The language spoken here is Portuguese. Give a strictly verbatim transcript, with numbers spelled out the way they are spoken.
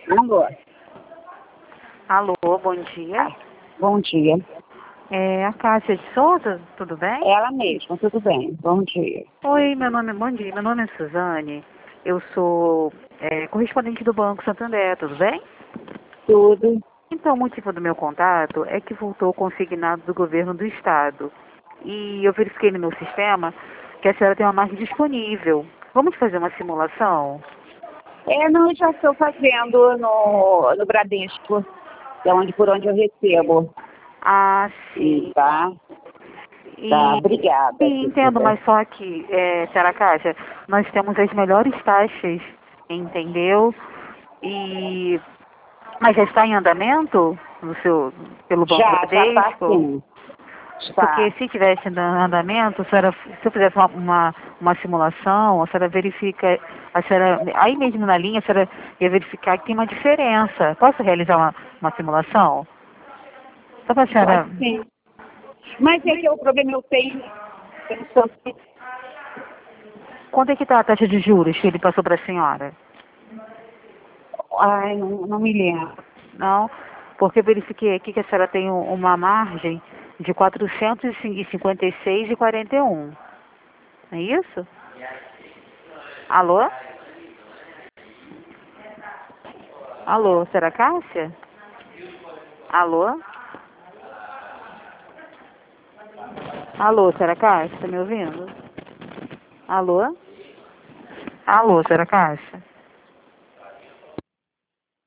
Alô? Alô, bom dia. Bom dia. É a Cássia de Souza, tudo bem? Ela mesma, tudo bem. Bom dia. Oi, meu nome é bom dia, meu nome é Suzane. Eu sou é, correspondente do Banco Santander, tudo bem? Tudo. Então, o motivo do meu contato é que voltou consignado do governo do estado. E eu verifiquei no meu sistema que a senhora tem uma margem disponível. Vamos fazer uma simulação? É, não, eu já estou fazendo no, no Bradesco, que é onde, por onde eu recebo. Ah, E sim. tá, E, tá, obrigada. e entendo, querida. mas só que, é, senhora Cássia, nós temos as melhores taxas, entendeu? E mas já está em andamento no seu, pelo Banco Já, já tá Bradesco? sim. Porque Está. se tivesse em andamento, a senhora, se eu fizesse uma, uma, uma simulação, a senhora verifica, a senhora, aí mesmo na linha, a senhora ia verificar que tem uma diferença. Posso realizar uma, uma simulação? Só para a senhora. Pode sim. Mas é que o problema eu tenho. Eu sou- Quanto é que está a taxa de juros que ele passou para a senhora? Ai, não, não me lembro. Não, porque eu verifiquei aqui que a senhora tem um- uma margem de quatrocentos e cinquenta e seis e quarenta e um. É isso? Alô? Alô, será Cássia? Alô? Alô, será Cássia? Tá me ouvindo? Alô? Alô, será Cássia?